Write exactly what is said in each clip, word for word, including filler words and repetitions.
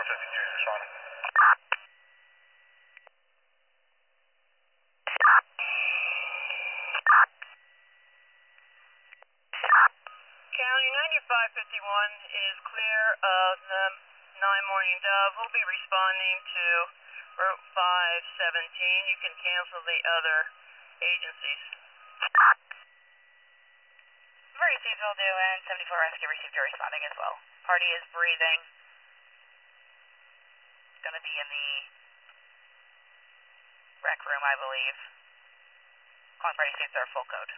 four fifty-two is responding. County ninety-five fifty-one is clear of the nine Morning Dove. We'll be responding to Route five seventeen. You can cancel the other agencies. Received will do, and seventy-four Rescue received your responding as well. Party is breathing. Going to be in the rec room, I believe. Calling party states are full code.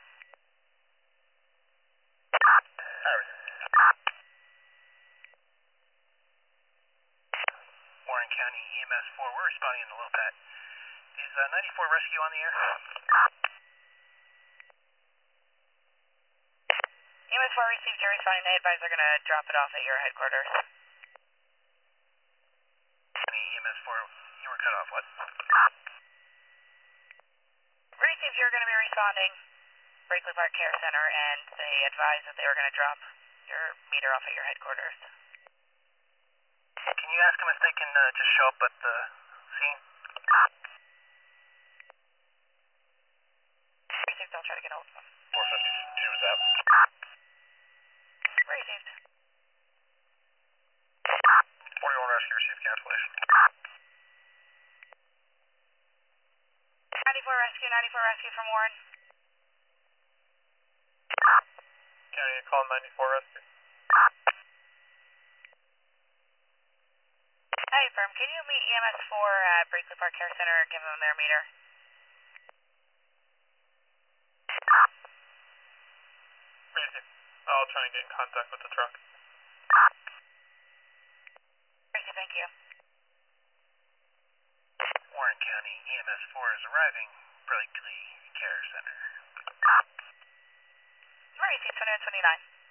Warren County E M S four, we're responding in the low pat. Is uh, ninety-four Rescue on the air? E M S four received your responding. They advise they're going to drop it off at your headquarters. County E M S four, you were cut off, what? Received you're going to be responding. Brakely Park Care Center, and they advised that they were going to drop your meter off at your headquarters. Can you ask them if they can uh, just show up at the scene? Received, I'll try to get hold of them. four fifty-two is out. Received. forty-one Rescue received cancellation. ninety-four Rescue, ninety-four Rescue from Warren. County, call ninety-four Rescue. Hey, firm, can you meet E M S four at Brakely Park Care Center and give them their meter? Received. I'll try and get in contact with the truck. Received, thank you. Warren County E M S four is arriving. Brakely Care Center. Received, twenty-one twenty-nine.